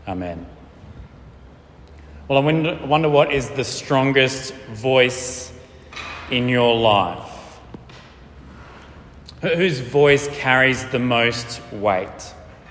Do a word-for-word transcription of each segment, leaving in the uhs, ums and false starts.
Amen. Well, I wonder, wonder what is the strongest voice in your life? Whose voice carries the most weight?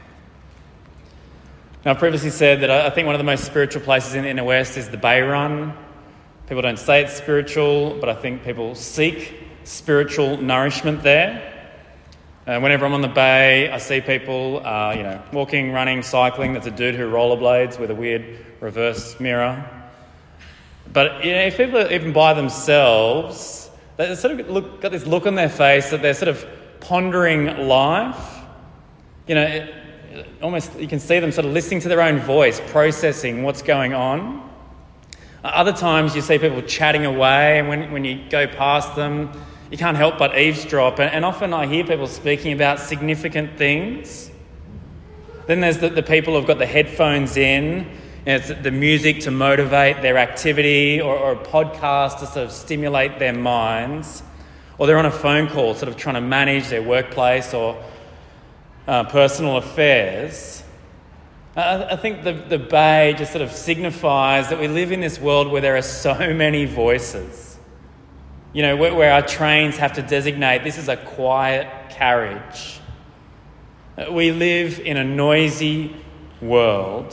Now, I've previously said that I think one of the most spiritual places in the inner west is the Bay Run. People don't say it's spiritual, but I think people seek spiritual nourishment there. Uh, whenever I'm on the bay, I see people, uh, you know, walking, running, cycling. There's a dude who rollerblades with a weird reverse mirror. But you know, if people are even by themselves, they sort of look, got this look on their face that they're sort of pondering life. You know, it, it almost you can see them sort of listening to their own voice, processing what's going on. Uh, other times you see people chatting away, and when, when you go past them, you can't help but eavesdrop. And, and often I hear people speaking about significant things. Then there's the, the people who've got the headphones in, and it's the music to motivate their activity, or, or a podcast to sort of stimulate their minds. Or they're on a phone call sort of trying to manage their workplace or uh, personal affairs. I, I think the, the Bay just sort of signifies that we live in this world where there are so many voices. You know, where, where our trains have to designate this is a quiet carriage. We live in a noisy world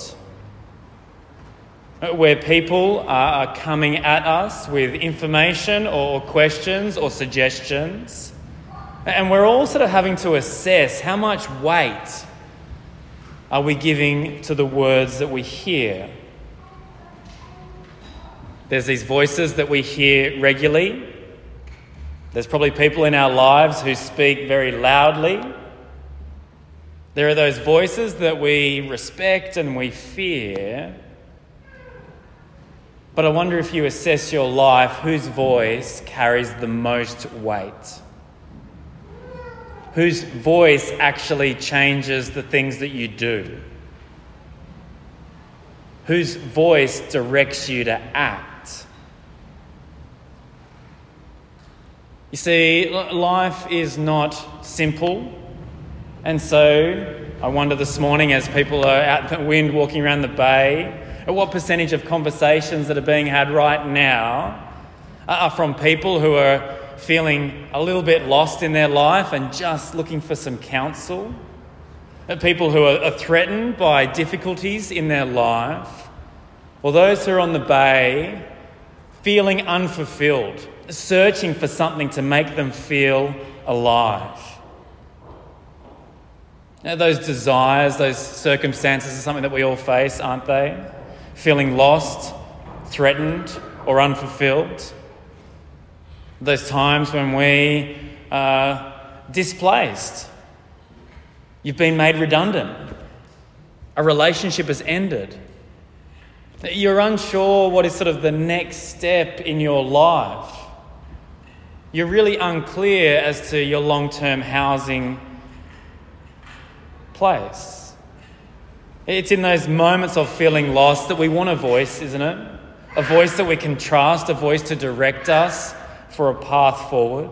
where people are coming at us with information or questions or suggestions. And we're all sort of having to assess how much weight are we giving to the words that we hear. There's these voices that we hear regularly. There's probably people in our lives who speak very loudly. There are those voices that we respect and we fear. But I wonder if you assess your life, whose voice carries the most weight? Whose voice actually changes the things that you do? Whose voice directs you to act? You see, life is not simple. And so I wonder this morning, as people are out in the wind walking around the bay, at what percentage of conversations that are being had right now are from people who are feeling a little bit lost in their life and just looking for some counsel. People who are threatened by difficulties in their life. Or those who are on the bay feeling unfulfilled, searching for something to make them feel alive. Now, those desires, those circumstances are something that we all face, aren't they? Feeling lost, threatened, or unfulfilled. Those times when we are displaced. You've been made redundant. A relationship has ended. You're unsure what is sort of the next step in your life. You're really unclear as to your long-term housing place. It's in those moments of feeling lost that we want a voice, isn't it? A voice that we can trust, a voice to direct us for a path forward.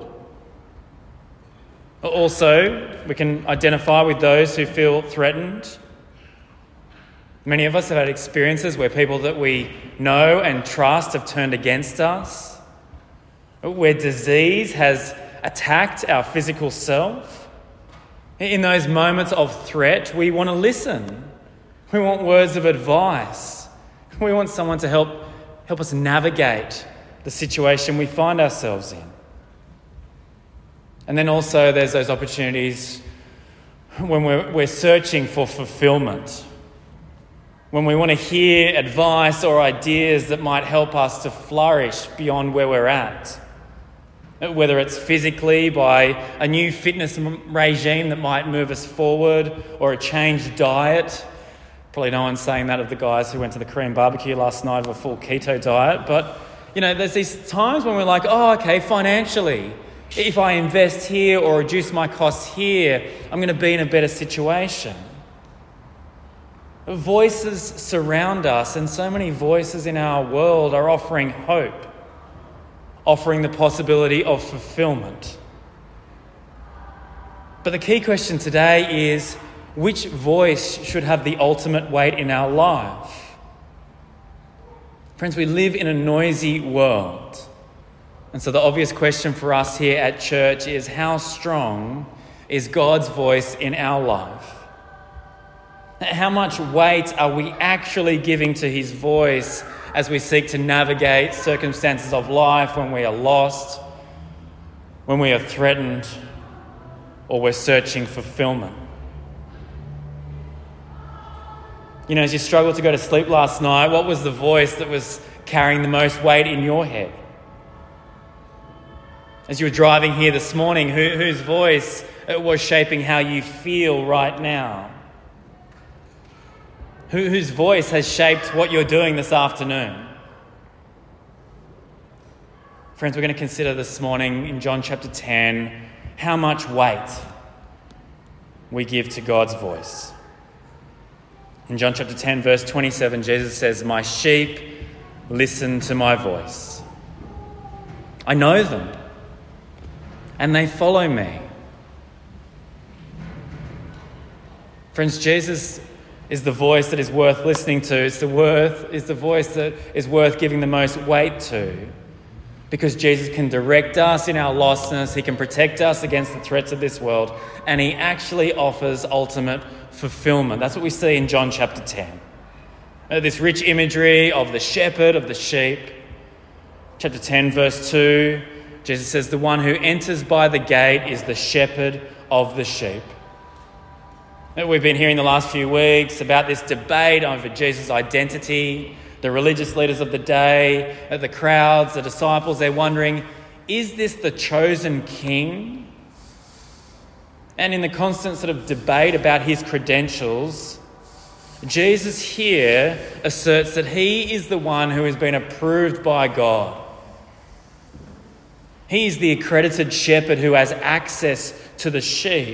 Also, we can identify with those who feel threatened. Many of us have had experiences where people that we know and trust have turned against us, where disease has attacked our physical self. In those moments of threat, we want to listen. We want words of advice. We want someone to help help us navigate the situation we find ourselves in. And then also there's those opportunities when we're, we're searching for fulfillment, when we want to hear advice or ideas that might help us to flourish beyond where we're at. Whether it's physically by a new fitness regime that might move us forward, or a changed diet. Probably no one's saying that of the guys who went to the Korean barbecue last night of a full keto diet. But, you know, there's these times when we're like, oh, okay, financially, if I invest here or reduce my costs here, I'm going to be in a better situation. Voices surround us, and so many voices in our world are offering hope, offering the possibility of fulfillment. But the key question today is, which voice should have the ultimate weight in our life? Friends, we live in a noisy world. And so the obvious question for us here at church is, how strong is God's voice in our life? How much weight are we actually giving to his voice as we seek to navigate circumstances of life when we are lost, when we are threatened, or we're searching fulfillment? You know, as you struggled to go to sleep last night, what was the voice that was carrying the most weight in your head? As you were driving here this morning, who, whose voice was shaping how you feel right now? Who, whose voice has shaped what you're doing this afternoon? Friends, we're going to consider this morning in John chapter ten how much weight we give to God's voice. In John chapter ten, verse twenty-seven, Jesus says, "My sheep listen to my voice. I know them, and they follow me." Friends, Jesus is the voice that is worth listening to. It's the worth is the voice that is worth giving the most weight to, because Jesus can direct us in our lostness. He can protect us against the threats of this world, and he actually offers ultimate fulfillment. That's what we see in John chapter ten. Uh, this rich imagery of the shepherd, of the sheep. Chapter ten, verse two, Jesus says, "The one who enters by the gate is the shepherd of the sheep." Uh, we've been hearing the last few weeks about this debate over Jesus' identity. The religious leaders of the day, uh, the crowds, the disciples, they're wondering, is this the chosen king? And in the constant sort of debate about his credentials, Jesus here asserts that he is the one who has been approved by God. He is the accredited shepherd who has access to the sheep.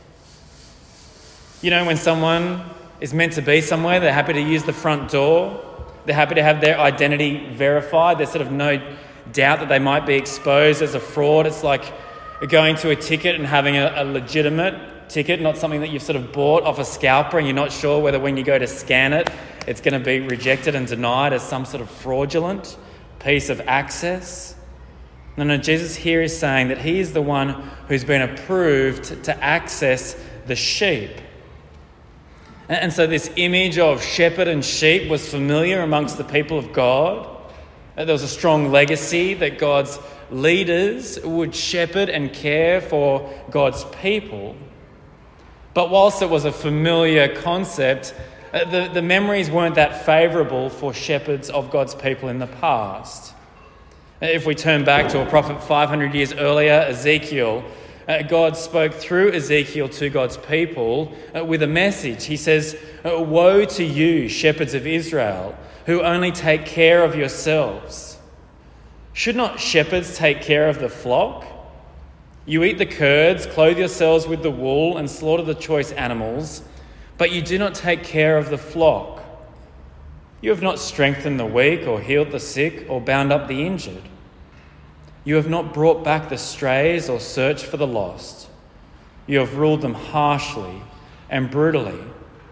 You know, when someone is meant to be somewhere, they're happy to use the front door. They're happy to have their identity verified. There's sort of no doubt that they might be exposed as a fraud. It's like going to a ticket and having a, a legitimate ticket, not something that you've sort of bought off a scalper and you're not sure whether when you go to scan it, it's going to be rejected and denied as some sort of fraudulent piece of access. No, no, Jesus here is saying that he is the one who's been approved to access the sheep. And, and so this image of shepherd and sheep was familiar amongst the people of God. There was a strong legacy that God's leaders would shepherd and care for God's people. But whilst it was a familiar concept, the, the memories weren't that favourable for shepherds of God's people in the past. If we turn back to a prophet five hundred years earlier, Ezekiel, uh, God spoke through Ezekiel to God's people uh, with a message. He says, "Woe to you, shepherds of Israel, who only take care of yourselves. Should not shepherds take care of the flock? You eat the curds, clothe yourselves with the wool, and slaughter the choice animals, but you do not take care of the flock. You have not strengthened the weak, or healed the sick, or bound up the injured. You have not brought back the strays, or searched for the lost. You have ruled them harshly and brutally."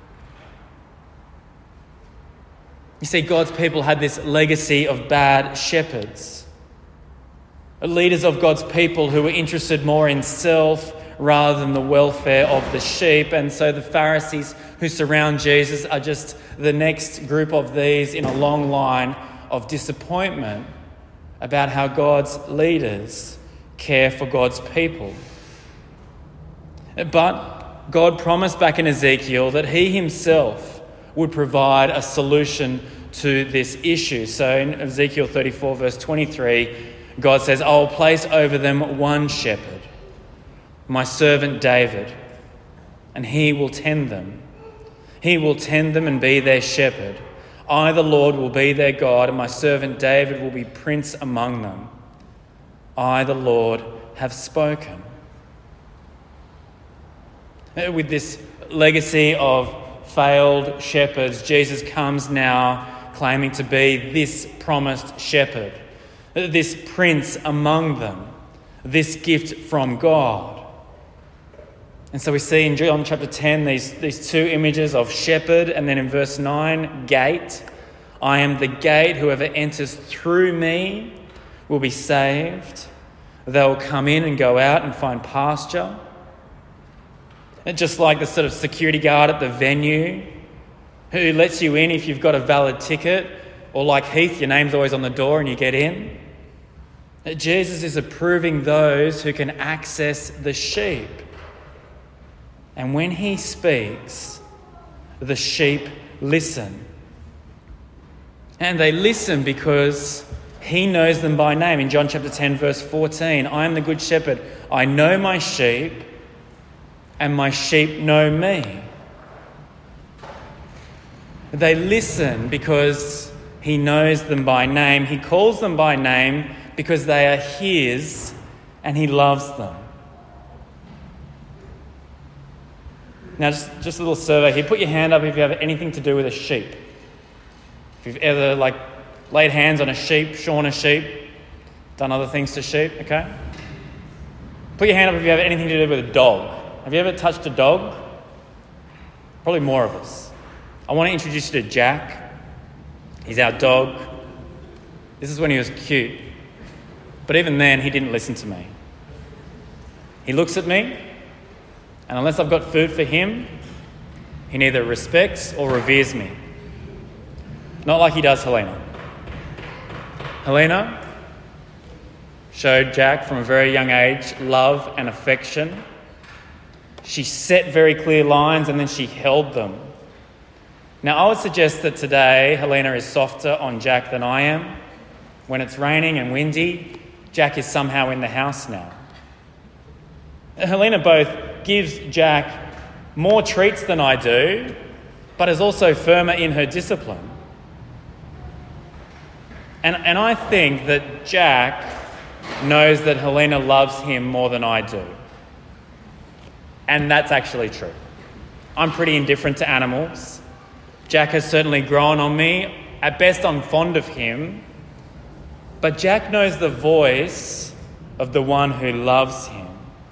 You see, God's people had this legacy of bad shepherds. Leaders of God's people who were interested more in self rather than the welfare of the sheep. And so the Pharisees who surround Jesus are just the next group of these in a long line of disappointment about how God's leaders care for God's people. But God promised back in Ezekiel that he himself would provide a solution to this issue. So in Ezekiel thirty-four, verse twenty-three, God says, "I will place over them one shepherd, my servant David, and he will tend them. He will tend them and be their shepherd. I, the Lord, will be their God, and my servant David will be prince among them. I, the Lord, have spoken." With this legacy of failed shepherds, Jesus comes now claiming to be this promised shepherd, this prince among them, this gift from God. And so we see in John chapter ten these, these two images of shepherd, and then in verse nine, gate. I am the gate. Whoever enters through me will be saved. They will come in and go out and find pasture. And just like the sort of security guard at the venue who lets you in if you've got a valid ticket, or like Heath, your name's always on the door and you get in. Jesus is approving those who can access the sheep. And when he speaks, the sheep listen. And they listen because he knows them by name. In John chapter ten, verse fourteen, I am the good shepherd. I know my sheep, and my sheep know me. They listen because he knows them by name. He calls them by name because they are his, and he loves them. Now, just, just a little survey here. Put your hand up if you have anything to do with a sheep. If you've ever, like, laid hands on a sheep, shorn a sheep, done other things to sheep, okay? Put your hand up if you have anything to do with a dog. Have you ever touched a dog? Probably more of us. I want to introduce you to Jack. He's our dog. This is when he was cute. But even then, he didn't listen to me. He looks at me, and unless I've got food for him, he neither respects or reveres me. Not like he does Helena. Helena showed Jack from a very young age love and affection. She set very clear lines and then she held them. Now, I would suggest that today Helena is softer on Jack than I am. When it's raining and windy, Jack is somehow in the house now. Helena both gives Jack more treats than I do, but is also firmer in her discipline. And, and I think that Jack knows that Helena loves him more than I do. And that's actually true. I'm pretty indifferent to animals. Jack has certainly grown on me. At best, I'm fond of him. But Jack knows the voice of the one who loves him.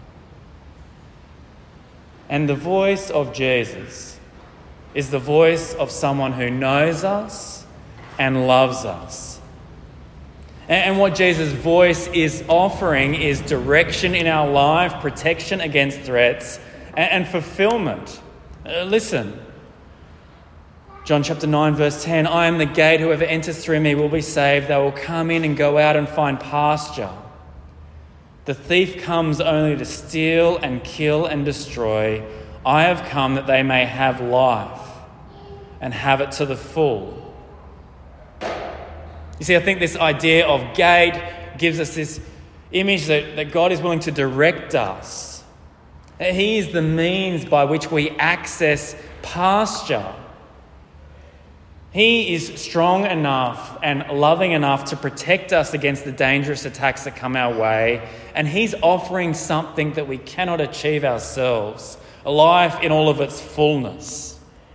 And the voice of Jesus is the voice of someone who knows us and loves us. And what Jesus' voice is offering is direction in our life, protection against threats, and fulfillment. Uh, listen. John chapter nine, verse ten, I am the gate. Whoever enters through me will be saved. They will come in and go out and find pasture. The thief comes only to steal and kill and destroy. I have come that they may have life and have it to the full. You see, I think this idea of gate gives us this image that, that God is willing to direct us. He is the means by which we access pasture. He is strong enough and loving enough to protect us against the dangerous attacks that come our way. And he's offering something that we cannot achieve ourselves, a life in all of its fullness.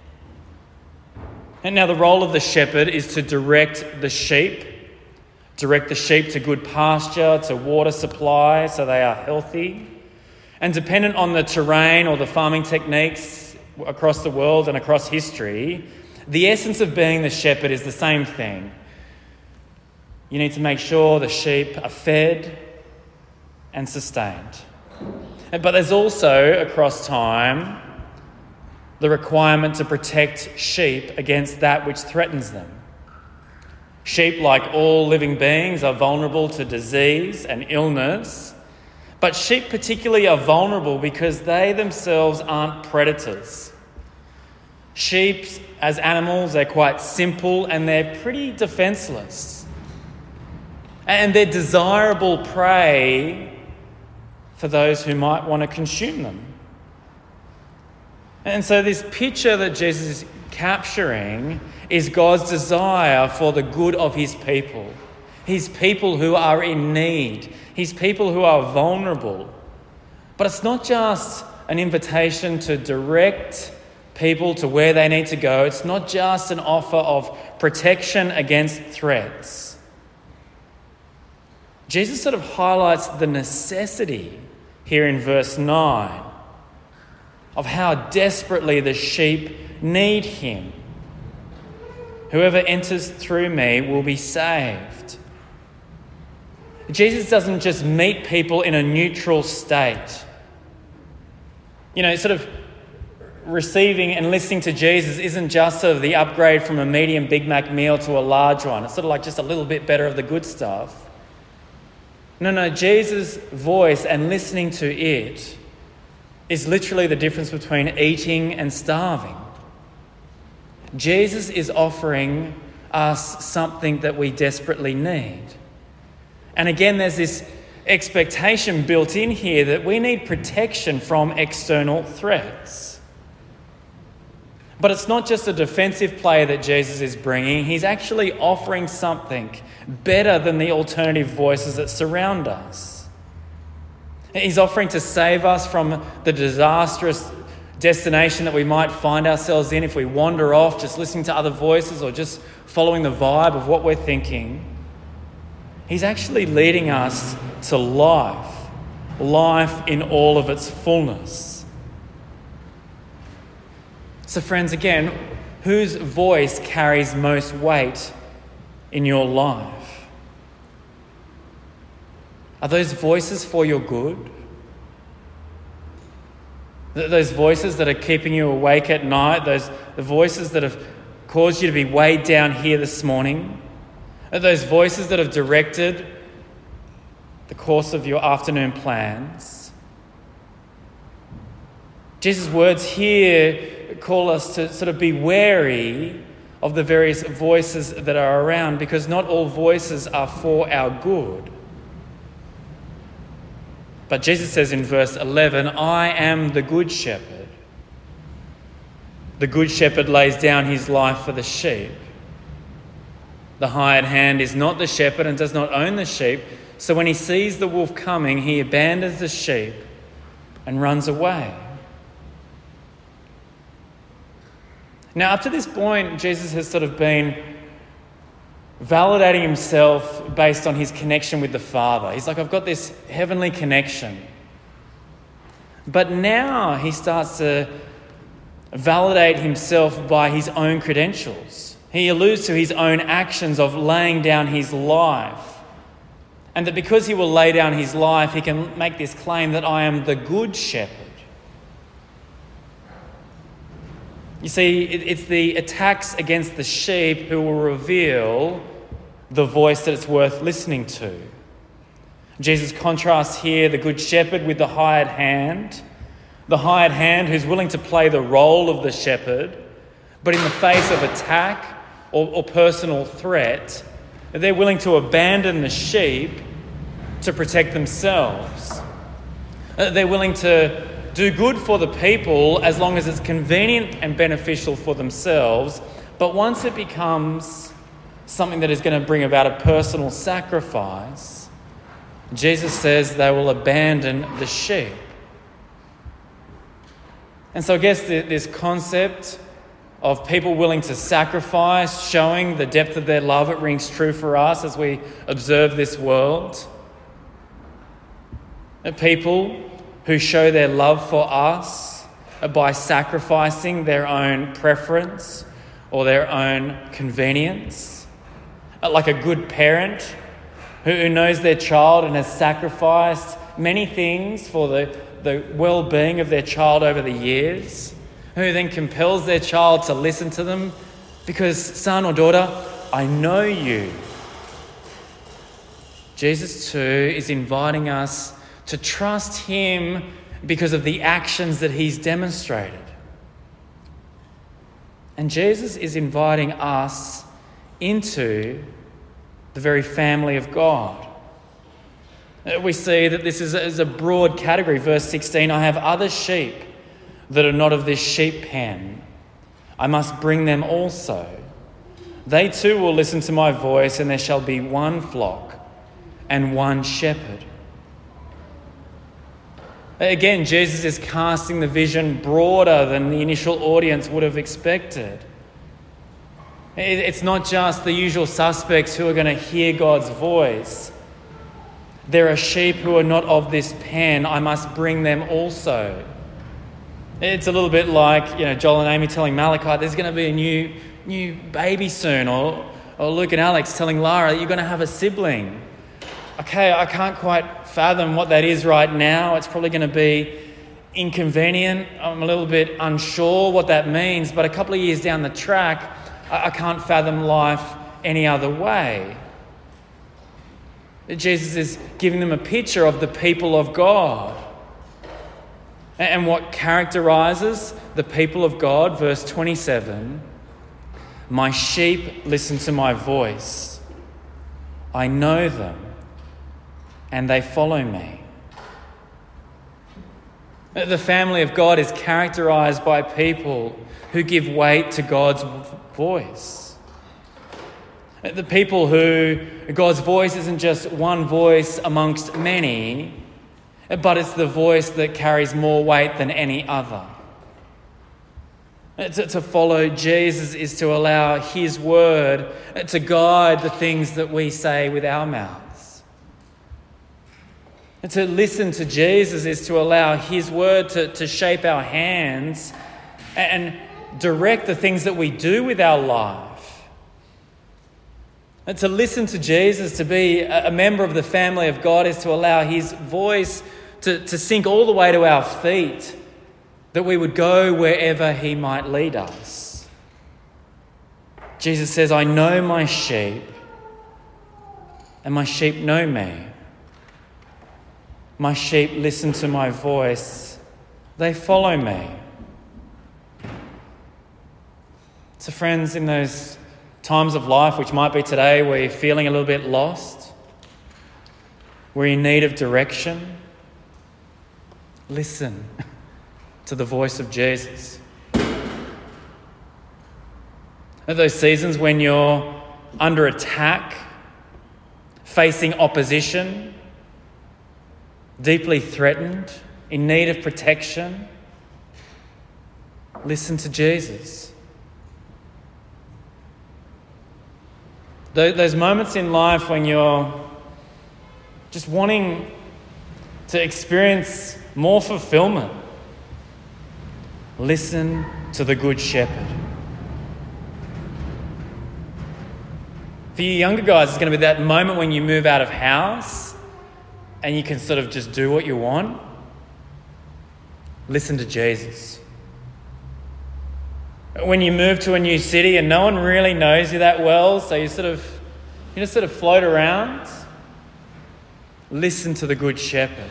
And now the role of the shepherd is to direct the sheep, direct the sheep to good pasture, to water supply so they are healthy. And dependent on the terrain or the farming techniques across the world and across history, the essence of being the shepherd is the same thing. You need to make sure the sheep are fed and sustained. But there's also, across time, the requirement to protect sheep against that which threatens them. Sheep, like all living beings, are vulnerable to disease and illness, but sheep particularly are vulnerable because they themselves aren't predators. Sheep, as animals, they're quite simple and they're pretty defenceless. And they're desirable prey for those who might want to consume them. And so this picture that Jesus is capturing is God's desire for the good of his people. His people who are in need. His people who are vulnerable. But it's not just an invitation to direct people to where they need to go. It's not just an offer of protection against threats. Jesus sort of highlights the necessity here in verse nine of how desperately the sheep need him. Whoever enters through me will be saved. Jesus doesn't just meet people in a neutral state. You know, sort of receiving and listening to Jesus isn't just sort of the upgrade from a medium Big Mac meal to a large one. It's sort of like just a little bit better of the good stuff. No, no, Jesus' voice and listening to it is literally the difference between eating and starving. Jesus is offering us something that we desperately need. And again, there's this expectation built in here that we need protection from external threats. But it's not just a defensive play that Jesus is bringing. He's actually offering something better than the alternative voices that surround us. He's offering to save us from the disastrous destination that we might find ourselves in if we wander off just listening to other voices or just following the vibe of what we're thinking. He's actually leading us to life, life in all of its fullness. So friends, again, whose voice carries most weight in your life? Are those voices for your good? Those voices that are keeping you awake at night, those the voices that have caused you to be weighed down here this morning, are those voices that have directed the course of your afternoon plans. Jesus' words here call us to sort of be wary of the various voices that are around, because not all voices are for our good. But Jesus says in verse eleven, I am the good shepherd. The good shepherd lays down his life for the sheep. The hired hand is not the shepherd and does not own the sheep. So when he sees the wolf coming, he abandons the sheep and runs away. Now, up to this point, Jesus has sort of been validating himself based on his connection with the Father. He's like, I've got this heavenly connection. But now he starts to validate himself by his own credentials. He alludes to his own actions of laying down his life. And that because he will lay down his life, he can make this claim that I am the good shepherd. You see, it's the attacks against the sheep who will reveal the voice that it's worth listening to. Jesus contrasts here the good shepherd with the hired hand. The hired hand who's willing to play the role of the shepherd, but in the face of attack or, or personal threat, they're willing to abandon the sheep to protect themselves. They're willing to do good for the people as long as it's convenient and beneficial for themselves. But once it becomes something that is going to bring about a personal sacrifice, Jesus says they will abandon the sheep. And so I guess this concept of people willing to sacrifice, showing the depth of their love, it rings true for us as we observe this world. People who show their love for us by sacrificing their own preference or their own convenience. Like a good parent who knows their child and has sacrificed many things for the, the well-being of their child over the years, who then compels their child to listen to them because, son or daughter, I know you. Jesus too is inviting us to trust him because of the actions that he's demonstrated. And Jesus is inviting us into the very family of God. We see that this is a, is a broad category. Verse sixteen, I have other sheep that are not of this sheep pen. I must bring them also. They too will listen to my voice, and there shall be one flock and one shepherd. Again, Jesus is casting the vision broader than the initial audience would have expected. It's not just the usual suspects who are going to hear God's voice. There are sheep who are not of this pen. I must bring them also. It's a little bit like, you know, Joel and Amy telling Malachi there's going to be a new new baby soon, or, or Luke and Alex telling Lara you're going to have a sibling. Okay, I can't quite fathom what that is right now. It's probably going to be inconvenient. I'm a little bit unsure what that means, but a couple of years down the track, I, I can't fathom life any other way. Jesus is giving them a picture of the people of God. And what characterizes the people of God, verse twenty-seven, my sheep listen to my voice. I know them, and they follow me. The family of God is characterized by people who give weight to God's voice. The people who God's voice isn't just one voice amongst many, but it's the voice that carries more weight than any other. To, to follow Jesus is to allow his word to guide the things that we say with our mouths. And to listen to Jesus is to allow his word to, to shape our hands and direct the things that we do with our life. And to listen to Jesus, to be a member of the family of God, is to allow his voice to, to sink all the way to our feet, that we would go wherever he might lead us. Jesus says, I know my sheep, and my sheep know me. My sheep listen to my voice. They follow me. So friends, in those times of life, which might be today, where you're feeling a little bit lost, where you're in need of direction, listen to the voice of Jesus. At those seasons when you're under attack, facing opposition, deeply threatened, in need of protection, listen to Jesus. Those moments in life when you're just wanting to experience more fulfillment, listen to the Good Shepherd. For you younger guys, it's going to be that moment when you move out of house and you can sort of just do what you want. Listen to Jesus. When you move to a new city and no one really knows you that well, so you sort of you just sort of float around, listen to the Good Shepherd.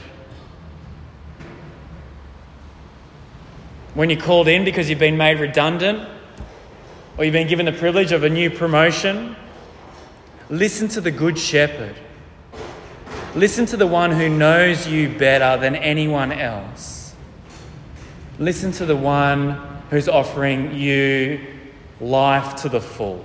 When you're called in because you've been made redundant, or you've been given the privilege of a new promotion, listen to the Good Shepherd. Listen to the one who knows you better than anyone else. Listen to the one who's offering you life to the full.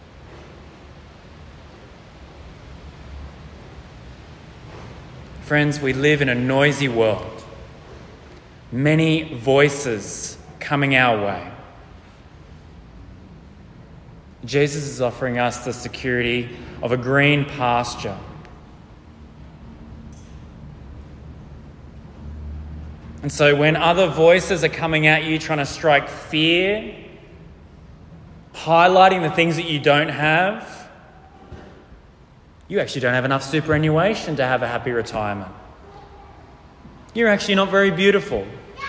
Friends, we live in a noisy world. Many voices coming our way. Jesus is offering us the security of a green pasture. And so when other voices are coming at you trying to strike fear, highlighting the things that you don't have, you actually don't have enough superannuation to have a happy retirement. You're actually not very beautiful.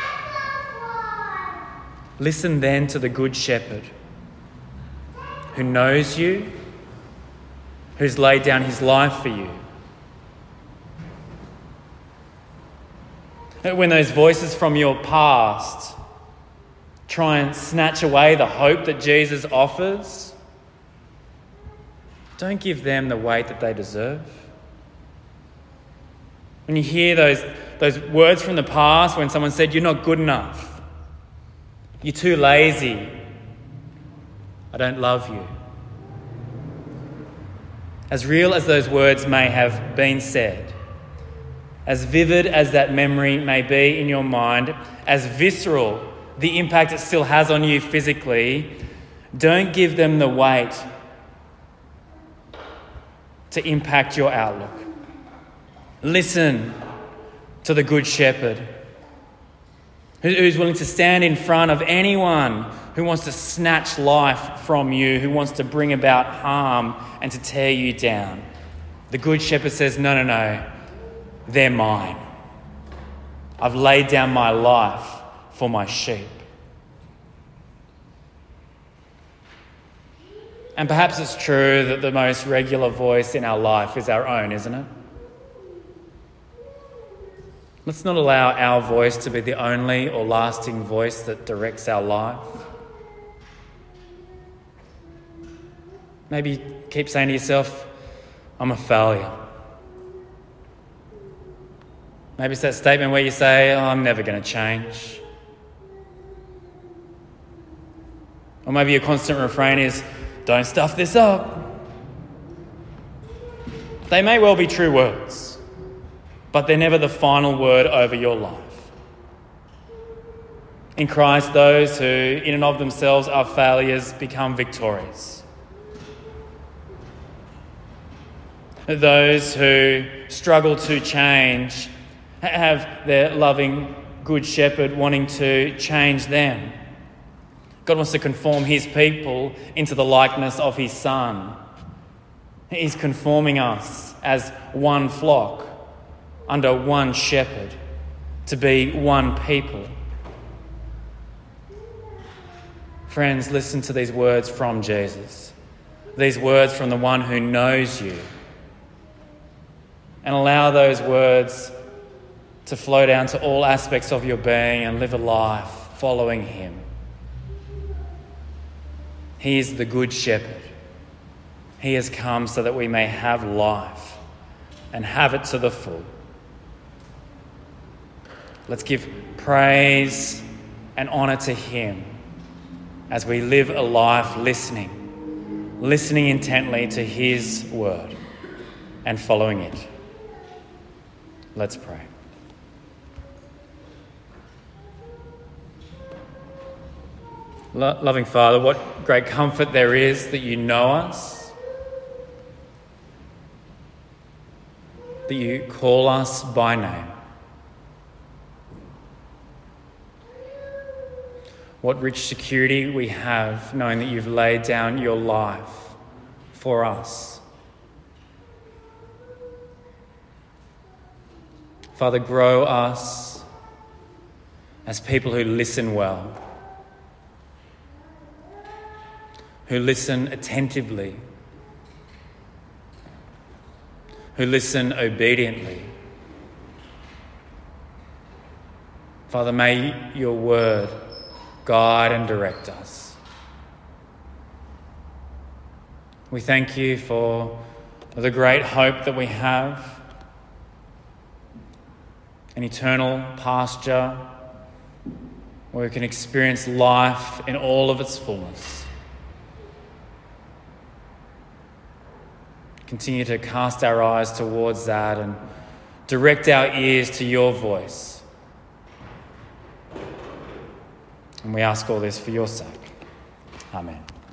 Listen then to the Good Shepherd, who knows you, who's laid down his life for you. When those voices from your past try and snatch away the hope that Jesus offers, don't give them the weight that they deserve. When you hear those, those words from the past, when someone said, you're not good enough, you're too lazy, I don't love you. As real as those words may have been said, as vivid as that memory may be in your mind, as visceral the impact it still has on you physically, don't give them the weight to impact your outlook. Listen to the Good Shepherd, who's willing to stand in front of anyone who wants to snatch life from you, who wants to bring about harm and to tear you down. The Good Shepherd says, no, no, no, they're mine. I've laid down my life for my sheep. And perhaps it's true that the most regular voice in our life is our own, isn't it? Let's not allow our voice to be the only or lasting voice that directs our life. Maybe keep saying to yourself, I'm a failure. Maybe it's that statement where you say, oh, I'm never going to change. Or maybe your constant refrain is, don't stuff this up. They may well be true words, but they're never the final word over your life. In Christ, those who in and of themselves are failures become victorious. Those who struggle to change have their loving Good Shepherd wanting to change them. God wants to conform his people into the likeness of his Son. He's conforming us as one flock under one shepherd to be one people. Friends, listen to these words from Jesus. These words from the one who knows you. And allow those words to flow down to all aspects of your being and live a life following him. He is the Good Shepherd. He has come so that we may have life and have it to the full. Let's give praise and honour to him as we live a life listening, listening intently to his word and following it. Let's pray. Lo- loving Father, what great comfort there is that you know us, that you call us by name. What rich security we have knowing that you've laid down your life for us. Father, grow us as people who listen well, who listen attentively, who listen obediently. Father, may your word guide and direct us. We thank you for the great hope that we have, an eternal pasture where we can experience life in all of its fullness. Continue to cast our eyes towards that and direct our ears to your voice. And we ask all this for your sake. Amen.